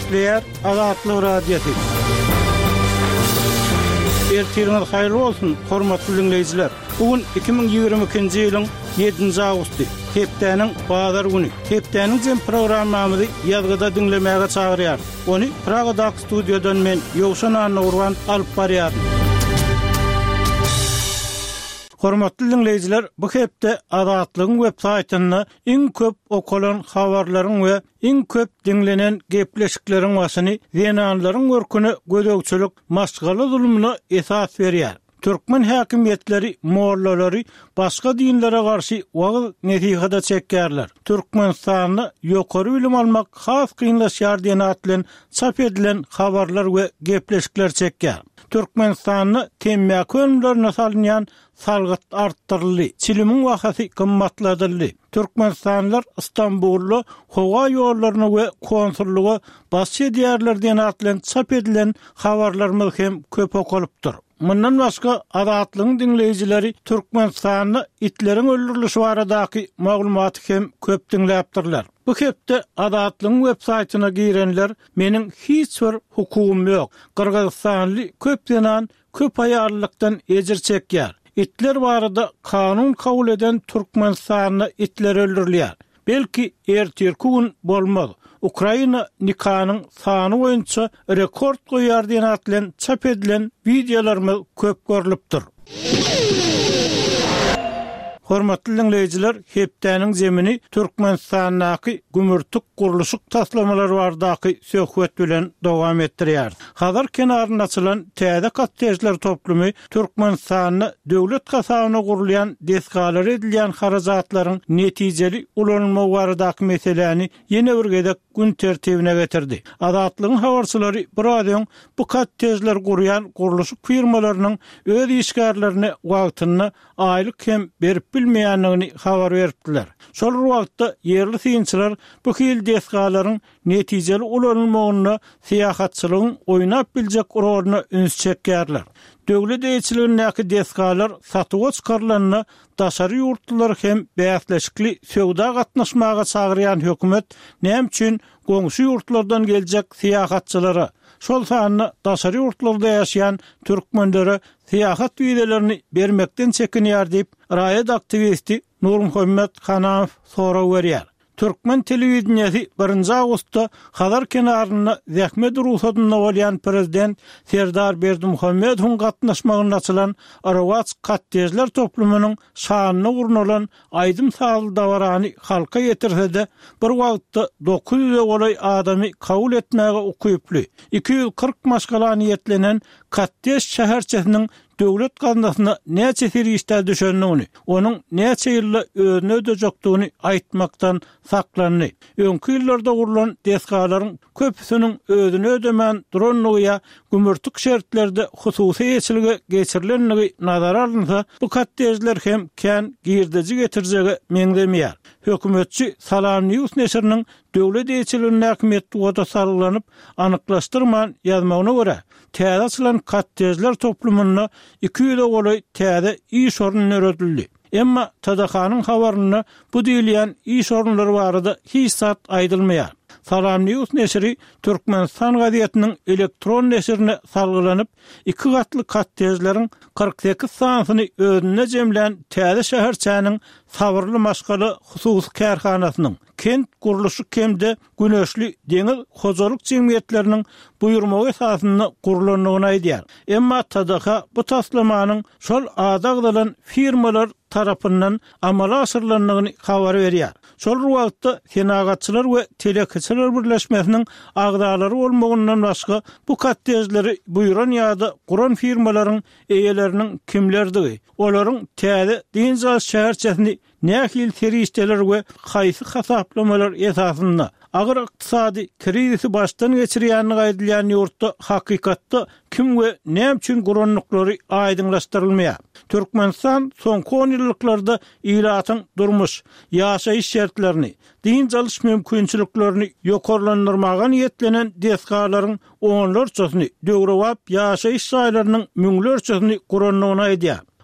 Başlaýar Azatlyk radiosu. Ertiriniz hayırlı olsun, hormatly dinleyijiler. Bugün 2022-nji ýylyň 7-nji awgusty, hepdeniň bazar güni. Hepdeniň jem programmamyzy ýazgyda dinlemäge çagyrýar. Onu Pragada studiodan men Ýowşan Anurwan alyp barýardym. Hormatly dinleyijiler, bu hepde Azatlygyň web saýtyna iň köp okulan habarlaryň we iň köp dinlenen gepleşikleriň wasyny zenanlaryň görküni gödökçülük maşgaly zulmuna esas berýär. Türkmen häkimetleri, mollary başga dinlere garşy wagt nesihada çekýärler. Türkmenistany ýokary bilim almak has kynlaşýar diýen atlan çap edilen habarlar we gepleşikler çekýär. Türkmenistany temmäk ölümlerine salynýan salgyt artdyryldy. Çilimiň wagty gymmatladyldy. Türkmenistanlylar Istanbullu howa ýollaryny we konsullugy basy diýerler diýen atlan çap edilen habarlarymyz hem köp okulypdyr. Mundan başga Azatlygyň dinleyijileri Türkmenistany itleriň öldürilişi baradaky maglumaty hem köp dinläpdirler. Bu hepde Azatlygyň web saýtyna girenler meniň hiç bir hukugum ýok. Kyrgyzstanly köp denan köp aýarlykdan ejir çekýär. İtler barada kanun kabul eden Türkmenistany itler öldürilýär. Belki ertirkün bolmaz. Ukraina nikahının sany boýunça rekord goýar diýen atlan çap edilen videolarmy köp görülipdir. Hormatly dinleyijiler, hepdeniň zemini Türkmenistanyň gümürtük guruluşyk taslamalary bardaky söhbet bilen dowam etdirýär. Hazar kenarynda açylan täze kottejler toplumy Türkmenistanyň döwlet kasabyna gurulýan desgalar edilýän harajatlaryň netijeli ulanma baradaky meseleni ýene bir gezek gün tertibine getirdi. Azatlygyň habarçylary buradan bu kottejler gurýan guruluşyk firmalarynyň öz işgärlerini wagtyny aýlyk hem berip bilmeýänligini habar beripdiler. Şol wagtda yerli synçylar bu hil desgalaryň netijeli ulanmagyna siýahatçylygyň oýnap biljek roluny üns çekýärler. Döwlet eýçiligindäki desgalar satyga çykarylanyna daşary ýurtlar hem bäsleşikli söwda gatnaşmaga çagyrýan hökümet näme üçin goňşy ýurtlardan geljek siýahatçylara şol sanyny daşary ýurtlarda ýaşaýan türkmenlere siýahat wiýdelerini bermekden çekinýär diýip raýat aktivisti Nurmuhammed Hanav sora berýär. Türkmen telewizionyasy 1-nji awgustda Hazar kenaryna zähmet ruhsatyna bolýan prezident Serdar Berdimuhammedowyň gatnaşmagyna açylan Arawat kottejler toplumynyň şanyny gurnulan aýdym sağly dawarany halka ýetirse-de bir wagtda 900 golay adamy kabul etmäge ukyply 240 maşgala niýetlenen kottej şäherçesiniň döwlet gaznasyna näçe serişde düşendigini, onuň näçe ýylla özüne ödejekdigini aýtmakdan saklandy. Öňkü ýyllarda gurulan desgalaryň köpüsiniň özüne ödemän duranlygy gümürtük şertlerde hususy ýeçilge geçirilenligi nazara alynsa, bu kottejler hem kän girdeji getirjegi meňdemeýär. Hökümetçi Salam News neşriniň döwlet eýçiliginiň häkimetli wada sarylanyp anyklaşdyrman ýazmagyna görä, täze açylan kottejler toplumyna 200 golay täze iş ornuny öredildi. Emma Tadakanyň habaryna bu diýilýän iş ornulary barada hiç zat aýdylmaýar. Salam News neşri Türkmenistan gazetiniň elektron neşrine salgylanyp 2 gatly kottejleriň 48 sanyny özüne jemlän täze şäherçäniň sabırly maşgaly hususy kärhanasynyň kent guruluşy kemde güneşli deňiz hojalyk jemgyýetleriniň buýrmagy esasyny gurulanyny aýdýar. Emma Tadaka bu taslamanyň şol azagdalan firmalar tarapyndan amala aşyrylanyny habar berýär. Şol wagtda senagatçylar we telekiçiler birleşmesiniň agdalary bolmagyndan başga bu kottejleri buýran ýa-da guran firmalaryň eýeleriniň kimlerdigi, olaryň täze diňjal şäherçesini nähil serişdeler we haýsy hasaplamalar esasynda agyr ykdysady krizisi başdan geçirýänini gaýdylýan ýurtda hakykatda kim we näme üçin guranlyklary aýdynlaşdyrylmaýar. Türkmenistan soňky 10 ýyllarda ýylatyň durmuş, ýaşaýyş şertlerini, diňjal mümkinçiliklerini ýokarlandyrmaga niýetlenen desgalaryň onlarçasyny döwrewap ýaşaýyş şaýlarynyň müňlerçesini guranlygyny aýdýar.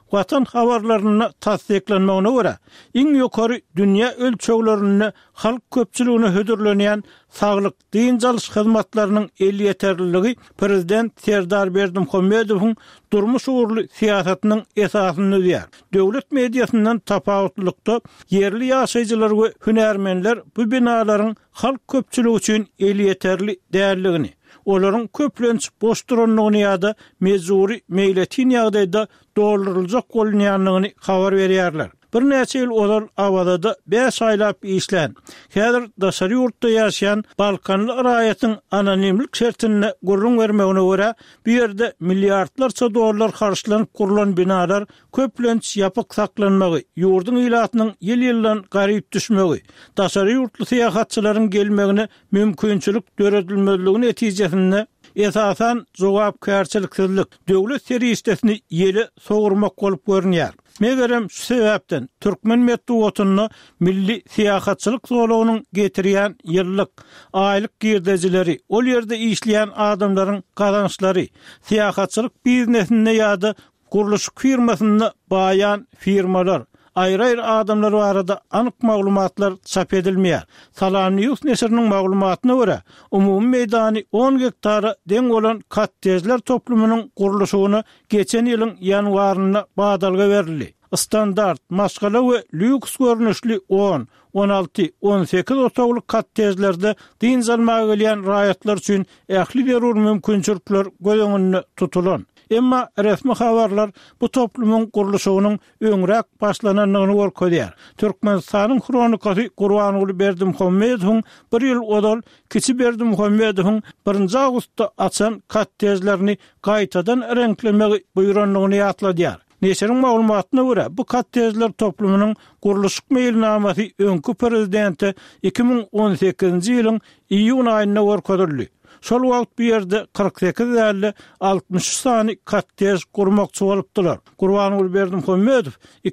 Watan habarlaryna tasdiklanmagyna görä, iň ýokary dünýä ölçeglerini halk köpçüligine hödürlenýän saglyk diň çalyş hyzmatlarynyň el ýeterliligi prezident Serdar Berdimuhammedowyň durmuş uğurlu siýasatynyň esasyny ýer. Döwlet mediasyndan tapawutlykda yerli ýaşaýjylar we hünärmenler bu binalaryň halk köpçüligi üçin el ýeterli dälligini, olaryň köplenç boş duranlygyny ýa-da mezuri meýletin ýagdaýda doldurulacak bolýanlygyny habar berýärler. Bir näçe ýyl olar awada 5 aýlap işlän. Häzir daşary ýurtda ýaşaýan Balkanly raýatyň anonimlik şertine gurrun bermegine görä, bu ýerde milliardlarça dollar harçlanyp kurulan binalar köplenç ýapyk saklanmagy, ýurdun ilatynyň ýyl-ýyldan garyp düşmegi, daşary ýurtly syýahatçylaryň gelmegine mümkinçilik döredilmezligini netijesinde esasan jogapkärçiliksizlik, döwlet serýistesini ýeli sogurmak bolup görünýär. Megerem şu sebäpden Türkmen medeniýetini milli syýahatçylyk zolagynyň getirýän ýyllyk aýlyk girdejileri, ol ýerde işleýän adamlaryň gazançlary, syýahatçylyk biznesinde ýa-da guruluş firmasyny baýan firmalar, aýry-aýry adamlar barada anyk maglumatlar çap edilmeýär. Salam News neşriniň maglumatyna görä, umumy meýdany 10 hektara deň bolan kottejler toplumynyň guruluşyny geçen ýylyň ýanwaryna badalga berildi. Standart, maskala we lüks görnüşli 10, 16, 18 otogly kottejlerde diň zalmaga gelýän raýatlar üçin ähli berur mümkinçilikler göz tutulan. Emma resmi habarlar bu toplumyň guruluşynyň öňrek başlananyny görkezýär. Türkmenistanyň kronikasy Gurbanuly Berdimuhammedowyň bir ýyl odal Kiçi Berdimuhammedowyň 1 awgustda açan kottejlerini gaýtadan renklemegi buýranlygyny ýatladýar. Neşriň maglumatyna görä, bu kottejler toplumynyň guruluşyk meýilnamasy öňkü prezidenti 2018-nji ýylyň iýun aýyna görkezildi. Şol wagt bu ýerde 48-60 sany kottej gurmakçy bolupdylar. Gurbanuly Berdimuhammedow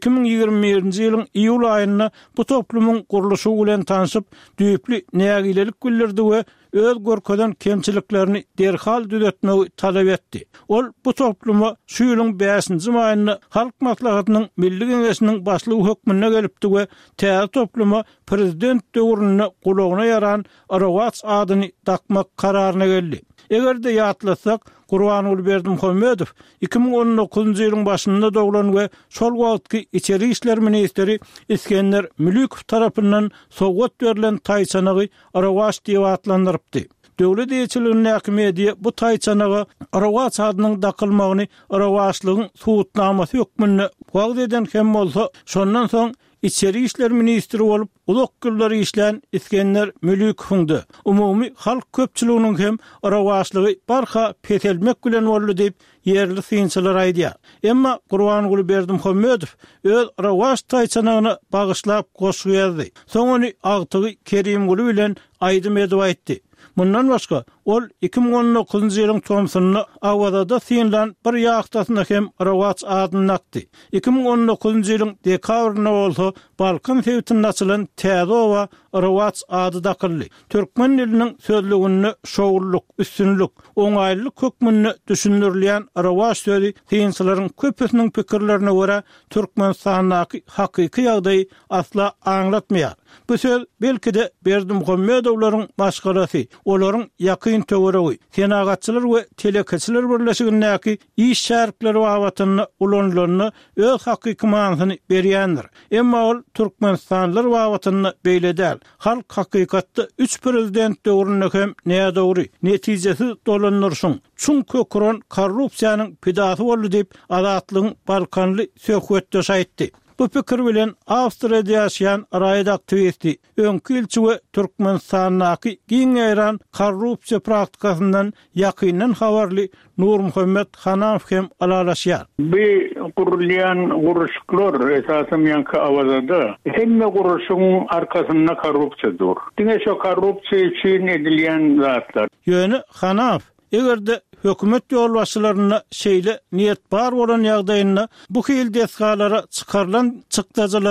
2021-nji ýylyň iýul aýyna bu toplumyň guruluşy bilen tanyşyp, düýpli nägilelik bildirdi we öz görkeden kemçiliklerini derhal düzeltmegi talap etdi. Ol bu topluma şu ýylyň 5-nji maýyna halk maslahatynyň milli geňeşiniň başlygy hökmüne gelipdi we täze topluma prezident döwrüne gulagyna yaran Arawat adyny takmak kararyna geldi. Egerde ýatlasak, Gurbanuly Berdimuhammedow 2019-njy ýylyň başynda doglan we şol wagtky içeri işler ministeri İskender Mülükow tarapyndan sowgat berilen taýçanagy Arawat diýip atlandyrypdy. Döwlet ýetirligini häkimeti bu taýçanagy Arawat adynyň dakylmagyny Arawatlygyň suwutnamasy hökmüne wagt eden hem bolsa, şondan soň İçeri işler ministri bolup ulak gürleri işleyen İskender Mülükowyňdy. Umumy halk köpçüliginiň hem Arawatlygy barha petelmek bilen boldy diýip yerli synçylar aýdýar. Emma Gurbanuly Berdimuhammedow öz Arawat taýçanagyna bagyşlap goşgy. Soňuny agtygy Kerimguly bilen aýdym edip aýtdy. Bundan başga ol 2019-njy ýylyň tomsuny awada synlan bir ýagtasyna hem Arawat adyny nakdy. 2019-njy ýylyň dekabryna bolsa Balkan sewtinde açylan Täzowa Arawat ady dakyldy. Türkmen diliniň sözlügini şowurluk, üstünlük, oňaýlylyk hökmüne düşündirilýän Arawat sözi synçylaryň köpüsiniň pikirlerine görä Türkmenistanyň hakyky ýagdaýy asla aňlatmaýar. Bu söz belki-de Berdimuhammedowlaryň maşgarasy, olaryň ýakyn töweregi, senagatçylar we telekeçiler birleşigindäki iş şärikleri wawatyny ulanlaryny öz hakyky manyny berýändir. Emma ol Türkmenistanlylar wawatyny beýledäl. Halk hakykatda 3 prezident döwrüne hem näme dogry, netijesi dolandyrsyn. Çünki kökren korrupsiýanyň pidasy boldy diýip Azatlygyň Balkanly söhbetde aýtdy. Bu pikir bilen Awstriýada ýaşaýan raýat aktivisti, öňkü ilçi we Türkmenistanyň giň ýaran korrupsiýa praktikasyndan ýakyndan habarly Nurmuhammed Hanaw hem alalaşýar. Bu gurulýan guruşyklar esasym ýanky awazada hemme guruşyň arkasynda korrupsiýadyr. Diňe şu korrupsiýa üçin edilýän zatlar. Ýöne Hanaw egerde hökümet ýolbaşçylaryna şeýle niýet bar bolan ýagdaýynda bu hil desgalara çykarylan çykdajylary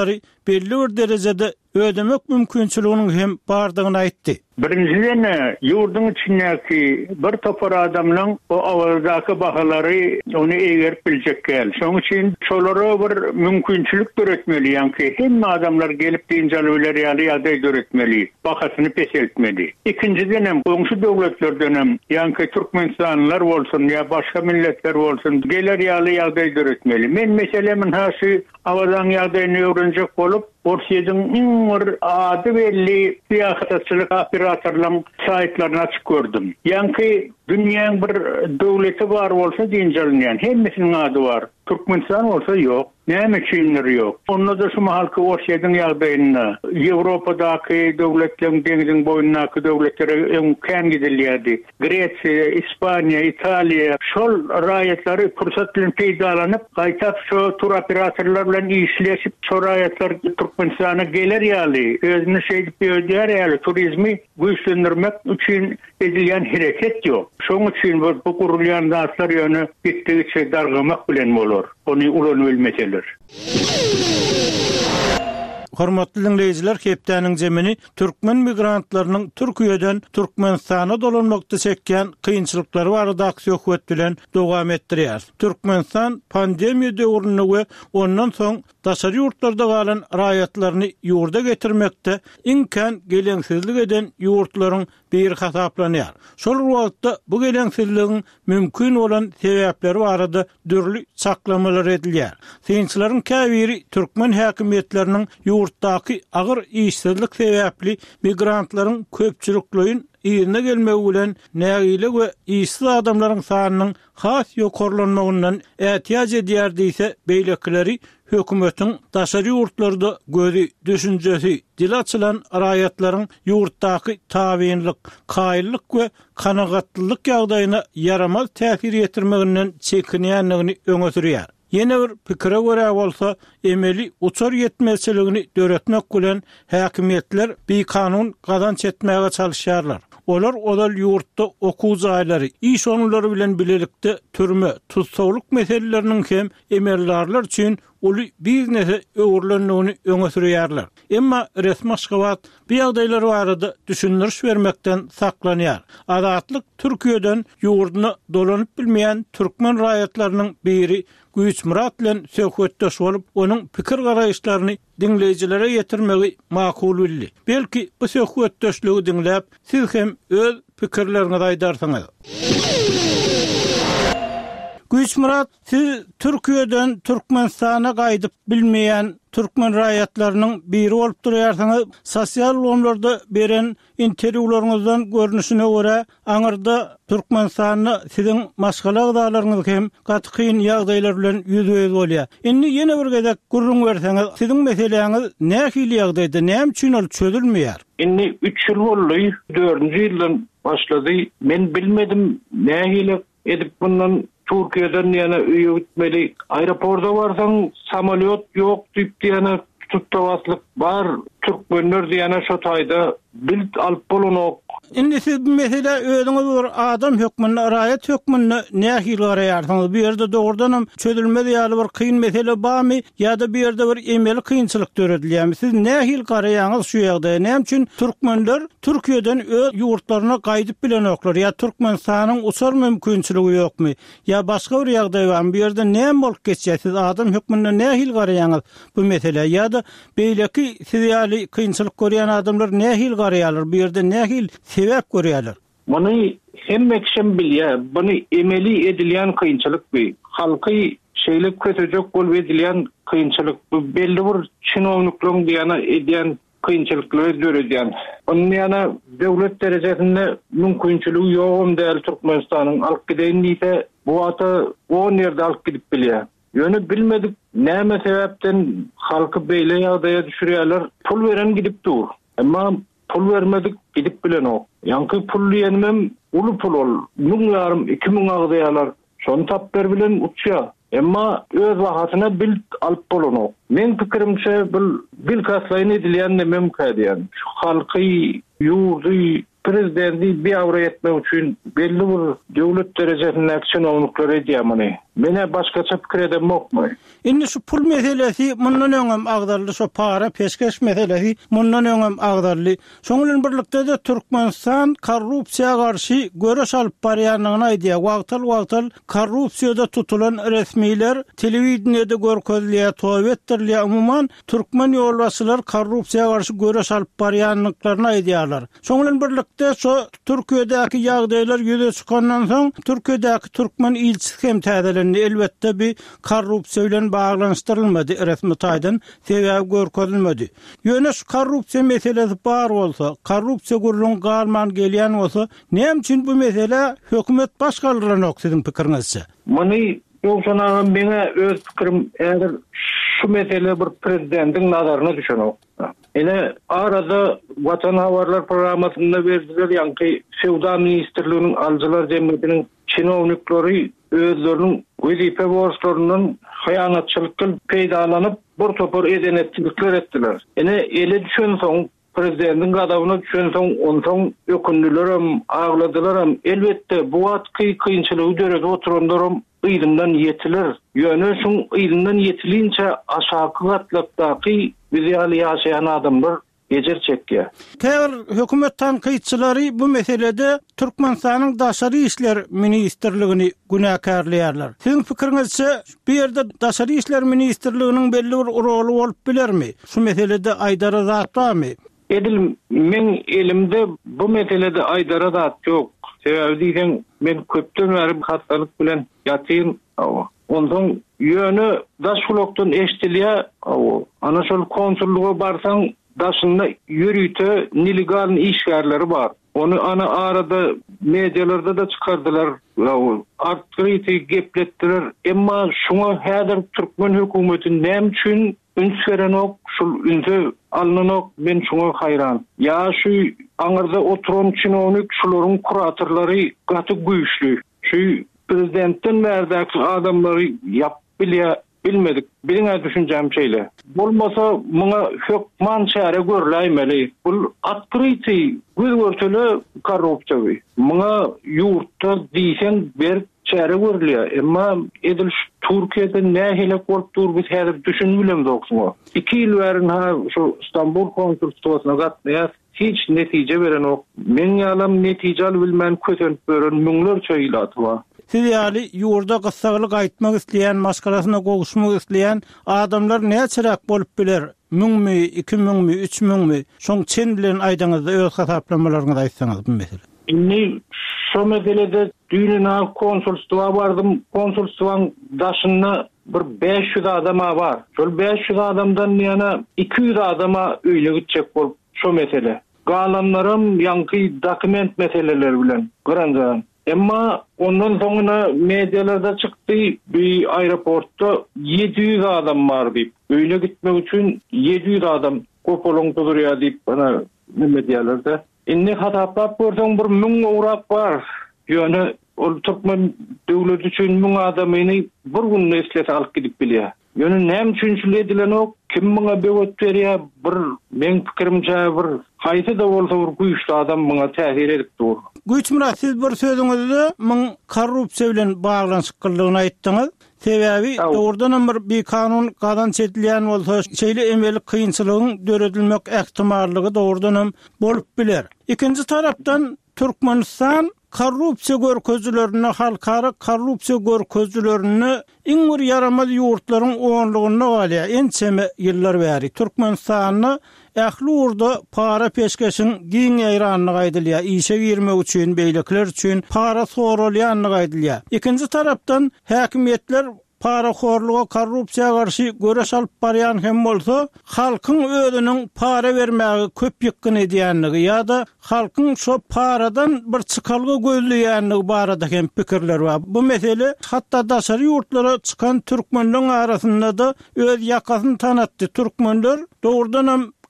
belli bir derejede ödemek mümkünçülüğünün hem bardygyny aýtdy. Birinciden yurdun içindeki bir topar adamın o avazdaki bahalary onu egerip bilecek gel. Şoň üçin şolara bir mümkünçülük öğretmeli. Yani hem adamlar gelip dincelöler ýaly öğretmeli. Bahasyny peşeltmeli. İkinciden hem komşu döwletlerden hem yani Türkmenistanlar bolsun ya başka milletler bolsun geler ýaly öğretmeli. Men meselemin hasy awazan ýagdaýyny öwrenjek bolup Orsiýanyň ady belli siýasatçylyk operatorlaryň saýtlaryny açyp gördüm. Ýani dünýäň bir döwleti bar bolsa dinjelýän hemmisiniň ady bar. Türkmenistan olsa ýok. Näme üçindir ýok. Onda da şu halky Orsiýanyň ýagdaýyny Ýewropadaky döwletleriň deňiziň boýundaky döwletlere öň kän gidilýärdi. Gretsiýa, Ispaniýa, Italiýa şol raýatlary pursat bilen peýdalanyp gaýtap şu tur operatorlar bilen işleşip şu raýatlar Türkmenistana geler ýaly özüni şeýdip ýöder ýaly turizmi güýçlendirmek üçin edilýän hereket ýok. Şoň üçin bu gurulýan zatlar ýöne gitdigiçe dargamak bilen bolar. Onu ulan ölmeseler. Hormatly dinleyijiler, Hepdäniň jemini türkmen migrantlarynyň Türkiýeden Türkmenistana dolanmakda çekýän kynçylyklary barada söhbet bilen dowam etdirýär. Türkmenistan pandemiýa döwründe we ondan soň daşary ýurtlarda galan raýatlaryny ýurda getirmekde imkan geleňsizlik eden ýurtlaryň bir hasaplanýar. Şol wagtda bu geleňsizligiň mümkin bolan sebäpleri barada dürli saklamalar edilýär. Synçylaryň käbiri türkmen häkimetleriniň ýurtdaky agyr işsizlik sebäpli migrantlaryň köpçülikliğin ýerine gelmegi bilen nägile we işsiz adamlaryň sanynyň has ýokarlanmagyndan ätiýaz edýär diýse beýlekleri hökümetiň daşary ýurtlarda gözi düşünjesi dil açylan raýatlaryň ýurtdaky tabynlyk, kaýlyk we kanagatlylyk ýagdaýyna yaramaz täsir ýetirmeginden çekinýänligini öňe sürýär. Yine bir pikire göre bolsa emeli uçar yetmezçiligini döretmek bilen häkimetler bir kanun gazanç etmäge çalışýarlar. Olar ýurtda okuw jaýlary, iş onulary bilen bilelikde türme, tutsawlyk meseleleriniň hem emellerler üçin uly biznese öwürlenýäni öňe sürýärler. Emma resmi şygat bu ýagdaýlar barada düşündiriş bermekden saklanýar. Adatlyk Türkiýeden ýurduny dolanyp bilmeýän türkmen raýatlarynyň biri Güýç Murat bilen söhbetdeş bolup onuň pikir garaýşlaryny dinlejilere ýetirmegi makul bildi. Belki bu söhbetdeşligi dinläp siz hem öz pikirleriňizi aýdarsyňyz. Güýç Murat, siz Türkiýeden Türkmenistana gaýdyp bilmeýän türkmen raýatlarynyň biri bolup durýarsyňyz. Sosial wonlarda beren interwýularyňyzdan görnüşine görä, aňyrda Türkmenistany siziň maşgala gydalaryňyz hem gatykyn ýagdaýlar bilen ýüzüňiz bolýar. Indi ýene bir gezek gurrun berseňiz, siziň meseleňiz nähili ýagdaýda, näme üçin ol çözülmeýär? Indi 3 ýyl boldy, 4-nji ýyldan başlady. Men bilmedim nähili edip bundan Türkiýeden ýene öýe gitmeli. Aeroportda barsaň samolyot ýok diýip ýene tutawaslyk bar. Türkmenler ýene şo taýda bilt alyp bolanok. Indi siz mesela özüňiz bir adam hökmüne, raýat hökmüne nähil garaýarsyňyz? Bir ýerde dogrudan çözülmedi ýaly bir kyn mesele barmy ýa-da bir ýerde bir emeli kynçylyk töredilýärmi? Siz nähil garaýaňyz şu ýagdaýda? Näme üçin türkmenler Türkiýeden öz ýurtlaryna gaýdyp bilen oklar? Ýa Türkmenistanyň uçar mümkinçiligi ýokmy? Ýa başga bir ýagdaý barmy? Bir ýerde näme bolup geçýär? Siz adam hökmüne nähil garaýaňyz bu mesele? Ýa-da beýleki siz ýaly kynçylyk görýän adamlar nähil garaýarlar? Bir ýerde nähil sebäp görýärler? Muny hemme kişi bilýär. Buny emeli edilýän kynçylyk bir. Halky şeýlep kötüjek bolup edilýän kynçylyk. Bu belli bir çynowniklyň diýene edýän kynçylyklary görýän. Onuň ýana döwlet derejesinde mümkinçiligi ýokm däl Türkmenistanyň alyp gideýin diýse, bu ata o ýerde alyp gidip bilýär. Ýöne bilmedik näme sebäpden halky beýle ýagdaýa düşürýärler. Pul beren gidip dur. Emma pul vermedik gidip bilen ok. Yankı pul diýenim ulu pul ol. 1000-2000 agdaýalar şonu tap ber bilen uçýar. Emma öz wagtyna bil alyp bolanok. Men pikirimçe bil kaslaýyn edilýän mümkin diýen. Şu halky ýurdy prezidenti bir avra etmek için belli bir devlet derecesinde чиновниklary edýärmi? Mene başgaça pikir edem mokmy? Indi şu pul meselesi mundan öňem agdarly, şu para peşkeş meselesi mundan öňem agdarly. Şoň bilen birlikde de Türkmenistan korrupsiýa garşy göreş alyp barýanlygyny aýdýar. Wagtal korrupsiýada tutulan resmiler telewizionyada görkezilýär, töwetdirler. Umumyň türkmen ýolbaşçylar korrupsiýa garşy göreş alyp barýanlyklaryny aýdýarlar. Şoň bilen birlikde şu Türkiýedäki ýagdaýlar ýüze çykandan soň Türkiýedäki türkmen ilçisi hem täzelendi. Elbette bir korrupsiýa bilen baglanşdyrylmady, resmi taýdan sebäp görkezilmedi. Ýöne şu korrupsiýa meselesi bar bolsa, korrupsiýa gurulun galman gelýän bolsa, näme üçin bu mesele hökümet başgalarına ok sizin pikiriňizçe? Muny ýokşana mene öz pikirim eger şu mesele bir prezidentin nazarına düşen ok. Ene arada Vatan Habarlar programmasında berdiler ýa-ni Sewda ministrliginiň aljylar jemgyýetiniň чиновниклary özlerinin wezipe borçlarynyň hayanatçylyk kılıp peýdalanyp bir topar edenetçilikler etdiler. Ene ele düşen soň prezidentin gadawyna düşen soň onsoň ökündülerim, agladylaram. Elbette bu wagtky kynçylygy dörede oturanlaram ýylyndan ýetiler. Ýöne şoň ýylyndan ýetilinçe aşaky gatlapdaky biziali ýaşaýan adamlar geçer çekýär. Käbir hökümet tanqidçilary bu meselede Türkmenistanyň daşary işler ministrligini günäkärleýärler. Sizin pikiriňizçe bir ýerde daşary işler ministrliginiň belli bir roly bolup bilermi? Şu meselede aýdara zat barmy? Edil men elimde bu meselede aýdara zat ýok. Sebäbi diýen men köpden beri hatdalyk bilen ýatyrym. Ondan ýöne daşulokdan eşdilýär. Ana şol konsulluga barsaň daşynda ýürüýte nelegal işgärleri bar. Onu ana arada medialarda da çıkardılar. Artgyrity gepletdiler. Emma şoňa häzir Türkmen hökümeti näme üçin üns berenok, şol ünsü alnanok men şoňa hayran. Ya şu aňyrda oturan чиновник şolaryň kuratorlary gaty güýçlü. Şu prezidentden bärdäki adamlary ýap bilmedik. Birine düşüncem şeýle. Bolmasa muňa hökman çäre görläýmeli. Bul atkryty gözgörteli korrupsiýa. Muňa ýurtda diýsen ber çäre görülýär. Emma edil Türkiýede nähile bolup dur biz häzir düşünmülem doksuňa. 2 ýyl bärin ha şu İstanbul konsulsiýasyna gatnaýar. Hiç netije beren ok. Men ýalam netije alyp bilmän kösenip beren müňlerçe ýylaty bar. Siz ýaly ýurda gysgalyk aýtmak isleýän, maskarasyna goguşmak isleýän adamlar näçerak bolup biler? 1000mi, 2000mi, 3000mi? Şoň çen bilen aýdaňyzda öz hasaplamalarynızı aýtsaňyz bu mesele. Inni şu meselede düýnüne konsulsiýa bardym. Konsulsiýanyň daşynda bir 500 adama bar. Şol 500 adamdan ýana 200 adama öýle gitjek bolup şu mesele. Galanlarym ýanky dokument meseleleri bilen gıranjan. Emma ondan soňra medialarda çykdy bir aeroportda 700 adam bar diýip. Öýle gitmek üçin 700 adam kopolong durýar diýip bana medialarda. Inni hataplap görseň bir 1000 urak bar. Ýöne ol Türkmen döwleti üçin 1000 adamyny bir günde eslete alyp gidip bilýär. Ýöne näme üçin şuly edilen ok? Kim muňa böwet berýär? Bir men pikirimçe bir haýsy da bolsa bir güýçli adam muňa täsir edip dur. Güýçmürat siz bir sözüňizde muň korrupsiýa bilen baglanşyklygyny aýtdyňyz. Sebäbi doğrudan bir kanun gadan çetilýän bolsa, şeýle emelik kynçylygyň döredilmek ähtimallygy doğrudan bolup biler. Ikinji tarapdan Türkmenistan korrupsiýa görkezlerini, halkara korrupsiýa görkezlerini iňir yaramaz ýurtlaryň oňlugyna alýar. Ençeme ýyllar bäri Türkmenistanyny ähli urda para peşkeşiň giň ýaýranlygy aýdylýar. Işe girmek üçin, beýlekler üçin para sorulýanlygy aýdylýar. Ikinji tarapdan häkimetler paraxorluğa, korrupsiýa garşy göreş alyp barýan hem bolsa, halkyň özüniň para bermäge köp ýykyn edýänligi ýa-da halkyň şo paradan bir çykalgy gözleýänligi barada hem pikirler bar. Bu mesele hatda daşary ýurtlara çykan türkmenliň arasynda da öz ýakasyny tanatdy. Türkmenler doğrudan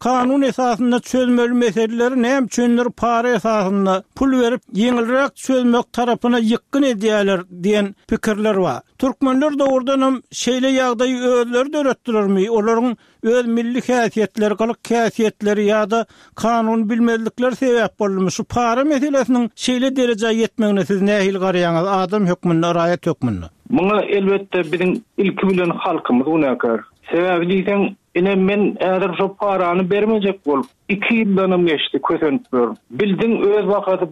kanun esasında çözmeli meseleleri näme çözünür para esasında pul verip yeňilrek çözmek tarapyna ýykyn edýärler diýen pikirler bar. Türkmenler de ordanam şeýle ýagdaýy özleri döretdirermi? Olaryň öz milli häsiýetleri, galyk häsiýetleri ýa-da kanun bilmezlikler sebäp bolmy? Şu para meselesiniň şeýle derejäge ýetmegine siz nähil garaýaňyz? Adam hökmüne, raýat hökmüne. Muňa elbetde biziň ilki bilen halkymyz unakar. Sebäbi diýsen, ine men äger şu parany bermejek bolup 2 ýyldan geçdi kösenip ber. Bildiň öz wakaty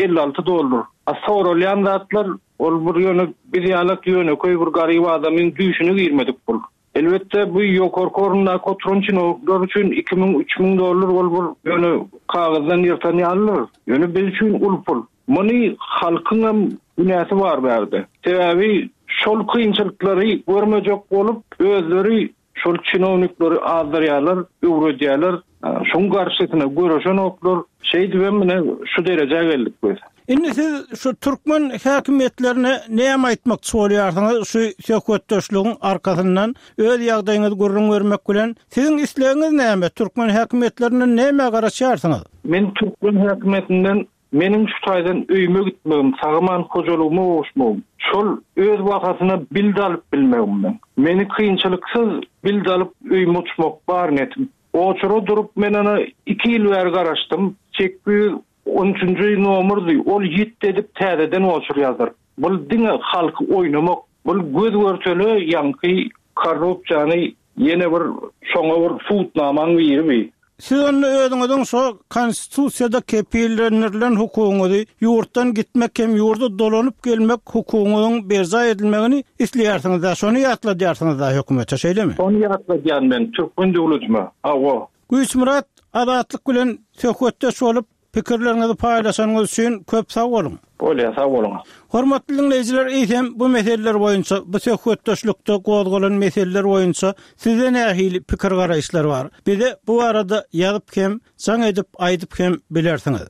$156. Sorulýan zatlar ol bir ýöne bir ýalyk ýöne köý bir garyb adamyň düýşüne girmedik bol. Elbetde bu ýokarkoruna kotrunçyn oklar üçin $2000-3000 bol bir ýöne kagazdan ýerten ýalyr. Ýöne biz üçin ul pul. Muny halkyň ünäsi bar berdi. Sebäbi şol kynçylyklary görmejek bolup özleri şol çinownikleri azdarýarlar, öwredýärler. Şoň garşysyna görüşen oklar şeý diýmene şu derejäge geldik biz. Indi siz şu Türkmen häkimetlerine näme aýtmakçy bolýarsyňyz şu söhbetdeşligiň arkasyndan öz ýagdaýyňyzy görüň vermek bilen siziň islegiňiz näme? Türkmen häkimetlerine näme garaşýarsyňyz? Men Türkmen häkimetinden meniň şu taýdan öýüme gitmegim, sagaman hojalygyma oşmagym. Şol öz wakatyna bildi alyp bilmegim men. Meni kynçylyksız bildi alyp öýüme uçmak bar netim. Oçuru durup men ana 2 ýyl bäri garaşdym. Çekbi 13-nji nomerdi. Ol ýit edip täzeden oçur ýazar. Bul diňe halky oýnamak, bul göz görçeli ýanky korrupsiýany ýene bir şoňa bir futnamaň berýär. Siz onu özüňiziň şo konstitusiýada kepillenilen hukugyny ýurtdan gitmek hem ýurda dolanyp gelmek hukugynyň berza edilmegini isleýärsiňiz da şonu ýatladýarsyňyz da hökümete şeýlemi? Onu ýatladýan men Türkmen döwletime. Awa. Güýçmurat adatlyk bilen söhbetde şolup pikirlerinizi paýlaşanyňyz üçin köp sag bolun. Bolýa, sag bolun. Hormatly dinleýijiler, eýsem bu meseleler boýunça, bu söhbetdeşlikde gozgalan meseleler boýunça size nähili pikir garaýşlar bar. Bize bu arada ýazyp hem, saň edip aýdyp hem bilersiňiz.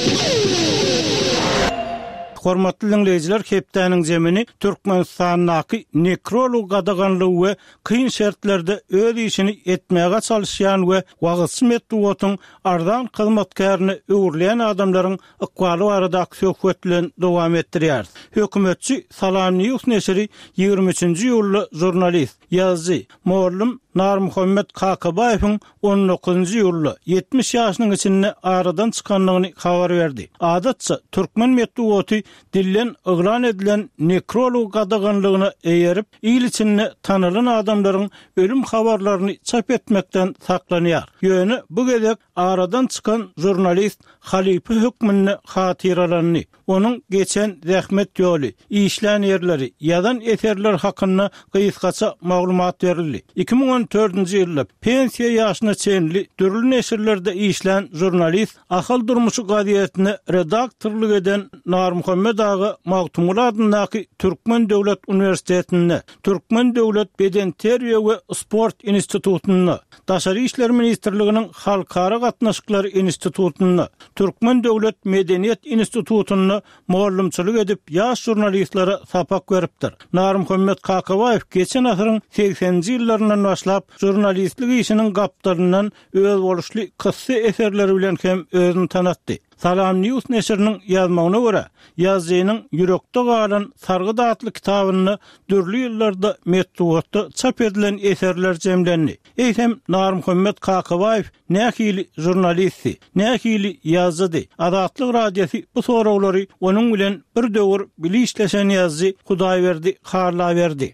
Hormatly dinleýijiler, Hepdeniň zemini Türkmenistanyň nekrolog gadaganlygy we kyn şertlerde öz işini etmäge çalışýan we wagtly metduwatyň ardan hyzmatkaryny öwürleýän adamlaryň ykbaly barada söhbetlen dowam etdirýär. Hökümetçi Salam News neşri 23-nji ýylly jurnalist, ýazgy, mollum Nar Muhammed Kakabayewiň 19-njy ýylly 70 ýaşynyň içinde aradan çykanlygyny habar berdi. Adatça Türkmen metduwaty dillen yglan edilen nekrolog gadaganlygyna eýerip, il içinde tanylan adamlaryň ölüm habarlaryny çap etmekden saklanýar. Ýöne bu gezek aradan çykan jurnalist Halipe hökmüne hatyralanyny, onuň geçen zähmet ýoly, işlän ýerleri, ýadan eserler hakynda gysgaça maglumat berildi. 2014-nji ýylda pensiýa ýaşyna çenli dürli neşirlerde işlän jurnalist ahal durmuşy gazetine redaktorluk eden Nar Muhammed ağa Magtumul adyndaky Türkmen Döwlet Uniwersitetinde, Türkmen Döwlet Beden Terbiýe we Sport institutuna, Daşary işler ministrliginiň halkara gatnaşyklary institutuna, Türkmen Döwlet Medeniýet institutuna mollumçylyk edip ýaş jurnalistlere sapak beripdir. Nar Muhammed Kakabayew geçen asyryň 80-nji ýyllaryndan başlap jurnalistlik işiniň gapdaryndan öz boluşly kıssa eserleri bilen hem özüni tanatdy. Salam News neşriniň ýazmagyna görä, ýazgynyň ýürekde galan Sargy adly kitabyny dürli ýyllarda metduwatda çap edilen eserler jemlendi. Eýsem Nar Muhammed Kakabayew nähili jurnalisti, nähili ýazdy. Adatlyk radiosy bu soraglary onuň bilen bir döwür bili işleşen ýazdy, Hudaýberdi harlaberdi.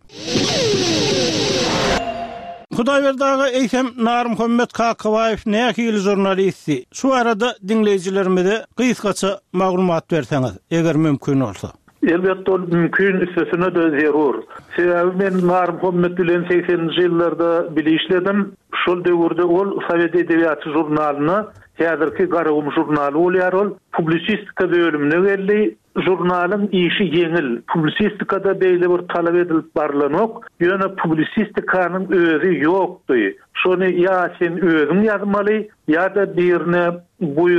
Hudaýberdi ağa eýsem Nar Muhammed Kakabayew nähili jurnalisti. Şu arada dinleýijilerimize gysgaça maglumat berseňiz, eger mümkin bolsa. Elbette ol mümkün üstesine de zerur. Sebäbi men Nar Muhammed bilen 80-nji ýyllarda bili işledim. Şol döwürde ol Sowet edebiýaty jurnalyny, häzirki Garagum jurnaly bolýar ol, publisistika bölümine geldi. Jurnalyň işi ýeňil. Publisistikada beýle bir talap edilip barlanok, ýöne publisistikanyň özü ýokdy. Şonu ýa sen özüň ýazmaly, ýa-da birine buýurup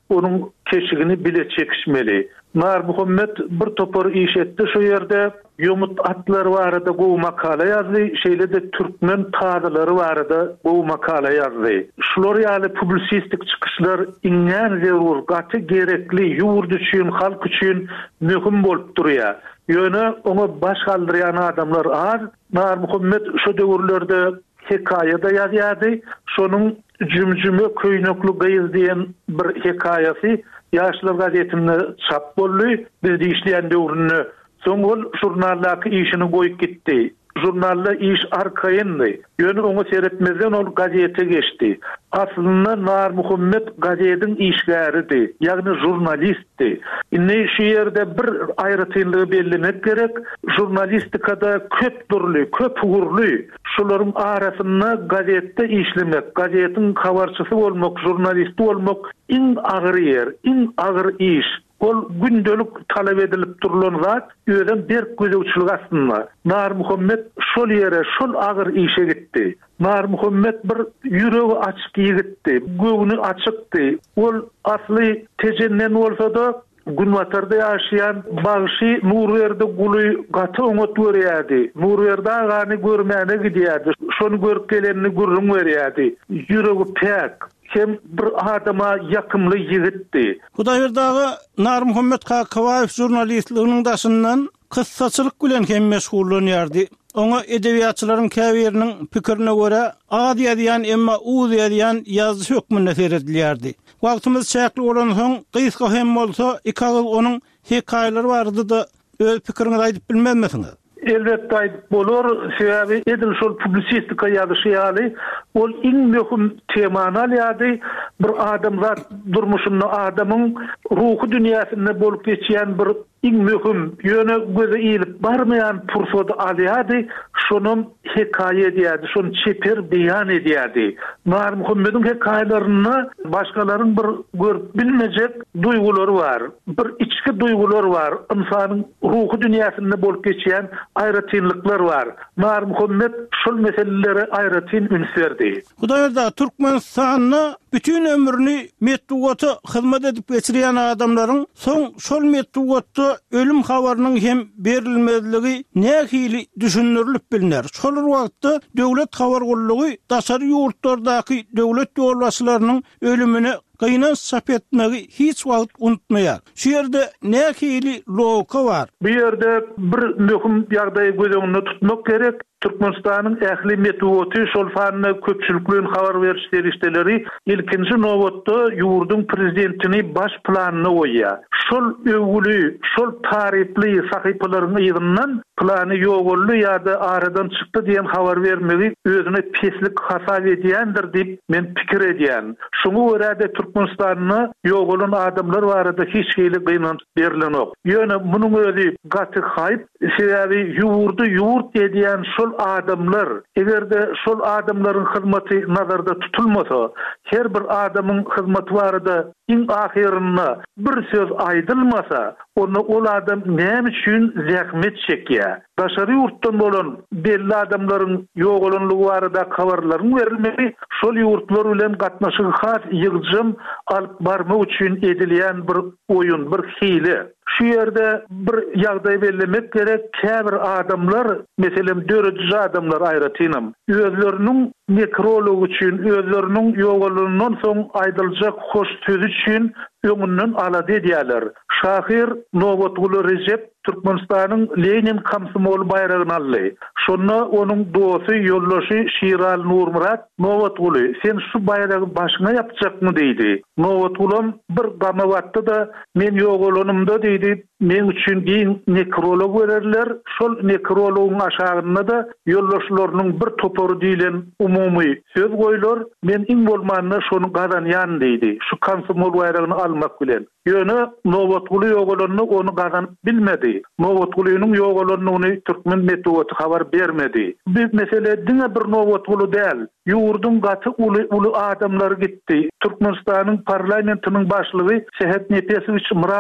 onun keşigini bile çekişmeli. Nar Muhammed bir topor iş etti şu yerde. Yomut atları varada bu makale yazdı. Şeyle de Türkmen tadıları varada bu makale yazdı. Şular yani publisistik çıkışlar ingen zerur, gatı gerekli, yurt üçün, halk üçün mühim bolup duruyor. Yöne onu baş kaldıryan adamlar az. Nar Muhammed şu dövrlerde hikayede yazıyordu. Şonun cümcümü köynöklü gıyız diyen bir hikayesi Yaşlar gazetinde çap bollu. Biz de işleyen dövrünü soňul jurnaldaky işini goýup gitdi. Jurnalda iş arkayındı. Yönü onu seyretmezden ol gazete geçti. Aslında Nar Muhammed gazetin işgäridi. Yani jurnalistdi. Ne şu yerde bir ayrıtynlygy bellemek gerek. Jurnalistikada köp durly, köp ugurly. Şolaryň arasynda gazette işlemek, gazetin habarçysy bolmak, jurnalisti bolmak iň agyr yer, iň agyr iş. Ol gündelik talep edilip durulan zat, öýden bir gözüçlük aslında. Nar Muhammed şol yere, şol agyr işe gitdi. Nar Muhammed bir ýüregi açyk ýigitdi, göwüni açykdy. Ol asly tejennen bolsa da Günwatarda ýaşaýan bagşy Nurwerde guly gaty oňat berýärdi. Nurwerde agany görmäne gidýärdi. Şonu görüp gelenini gurrun berýärdi. Ýüregi pek. Hem bir adama yakımlı yigitdi. Hudaýberdagy Nar Muhammed Kakabayew jurnalistliginiň daşyndan kyssaçylyk bilen hem meşgullanýardy. Oňa edebiýatçylaryň käbiriniň pikirine görä ady ýazýan emma uzy ýazýan ýazgy hökmünde seredilýärdi. Wagtymyz çäkli bolan soň gysga hem bolsa ikagyl onuň hikaýalary bardy da öz pikiriňizi aýdyp bilmezmisiňiz? Elbette aýdyp bolar. Sebäbi edil şol publisistika ýazyşy ol iň möhüm temany alýardy. Bir adam zat durmuşyny adamyň ruhy dünýäsinde bolup geçýän bir iň möhüm ýöne göze iýilip barmaýan pursady alýardy. Şonun hikaye edýärdi, şonu çeper beýan edýärdi. Nar Muhammediň hikaýalaryny başgalaryň bir görüp bilmejek duýgulary bar. Bir içki duýgulary bar. İnsanyň ruhy dünýäsinde bolup geçýän aýratynlyklar bar. Nar Muhammed şol meseleleri aýratyn ünsverdi. Hudaýberda Türkmenistanyny bütün ömrüni metdugaty hyzmat edip geçirýän adamlaryň soň şol metdugatda ölüm habarynyň hem berilmezligi nähili düşünürilip bilinär. Şol wagtda döwlet habar gollugy daşary ýurtlardaky döwlet ýolbaşçylarynyň ölümini gynan sap etmegi hiç wagt unutmaýar. Şu ýerde nähili logika bar. Bu ýerde bir möhüm ýagdaý göz öňünde tutmak gerek. Türkmenistanyň ähli metdugaty şol fanny köpçülikliň habar beriş derişdeleri ilkinji nowatda ýurduň prezidentini baş planyny goýýar. Şol öwgüli, şol tarifli sahypalaryň ýygyndan plany ýogolly ýa-da aradan çykdy diýen habar bermegi özüne peslik hasap edýändir diýip men pikir edýän. Şuňa görä de Türkmenistanyny ýogolan adamlar barada hiç hili gynanç berilenok. Ýöne munyň özi gaty haýp, sebäbi ýurdu ýurt edýän şol adamlar, egerde şol adamlaryň hyzmaty nazarda tutulmasa, her bir adamyň hyzmaty barada iň ahirinde bir söz aýdylmasa, onu ol adam näme üçin zähmet çekýär? Daşary ýurtdan bolan belli adamlaryň ýogolanlygy barada habarlaryň berilmeli, şol ýurtlar bilen gatnaşygy has ýygyjym alyp barmak üçin edilýän bir oýun, bir hile. Şu yerde bir ýagdaý bellemek gerek. Käbir adamlar, meselem dörediji adamlar aýratynam, özleriniň nekrolog üçin, özleriniň ýogolanyndan soň aýdyljak hoş söz üçin öňünden alady edýärler. Şahir Nowatguly Recep Türkmenistanyň Lenin komsomol bayragyny aldy. Şonu onuň dosy, ýoldaşy Şiral Nurmurat Nowatguly, sen şu bayragi başyna ýapjakmy diýdi. Nowatgulym bir gama watdy da men ýogolanymda diýdi. Men üçin diň nekrolog bererler. Şol nekrologyň aşagynda da ýoldaşlarynyň bir topory diýilen umumy söz goýular. Men iň bolmanyna şonu gadanýan diýdi. Şu komsomol bayragyny almak bilen. Ýöne Nowatguly ýogolanny onu gadan bilmedi. Nowatgulynyň ýogolanlygyny türkmen metdugaty habar bermedi. Bir mesele diňe bir Nowatguly däl. Ýurdun gaty uly adamlar gitdi. Türkmenistanyň parlamentiniň başlygy Şehet Nepesowich Muradov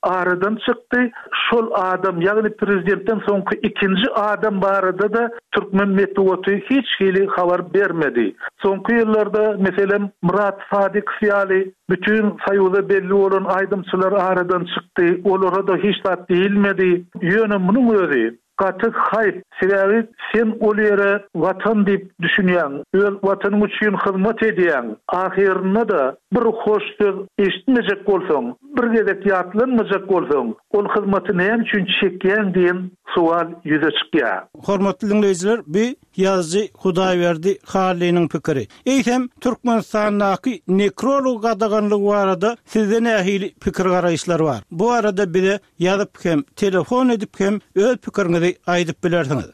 aradan çıktı. Şol adam, yani prezidentten soňky ikinji adam barada da Türkmen Medeniýeti hiç hili habar bermedi. Soňky ýyllarda meselem Murat Sadyk Fiýaly bütün saýyda belli bolan aýdymçylar aradan çykdy. Olara da hiç tat diýilmedi. Ýöne munyň özi gatyk hayp, sebäbi sen ol ýere watan diýip düşünýän, öl watanyň üçin hyzmat edýän, ahirinde da bir hoş söz eşitmejek bolsaň, bir gezek ýatlanmajak bolsaň, ol hyzmaty näme üçin çekýän diýen sual ýüze çykýar. Hormatly dinleýijiler, bu ýazgy Hudaýberdi Halynyň pikiri. Eýsem Türkmenistanyň nekrolog gadaganlygy barada sizden ähili pikir garaýşlar bar. Bu arada bize ýazyp hem telefon edip hem öz pikiriňizi aýdyp bilersiňiz.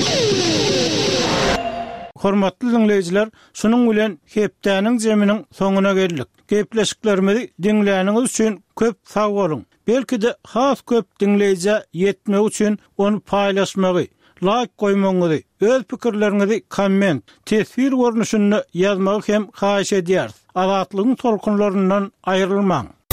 Hormatly dinleýijiler, şunuň bilen hepdäniň jeminiň soňuna geldik. Gepleşiklerimizi dinleýäniňiz üçin köp sag bolun. Belki de has köp dinleýije ýetmek üçin onu paýlaşmagy, like goýmagy, öz pikirlerinizi komment, tesir görnüşinde ýazmagy hem haýyş edýär. Azatlygyň tolkunlaryndan aýrylmaň.